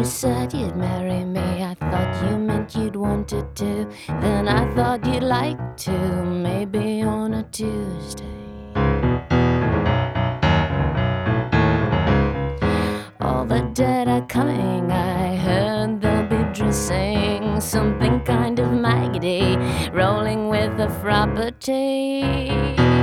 said you'd marry me. I thought you meant you'd wanted to. Then I thought you'd like to, maybe on a Tuesday. All the dead are coming, I heard they'll be dressing something kind of maggoty, rolling with a property.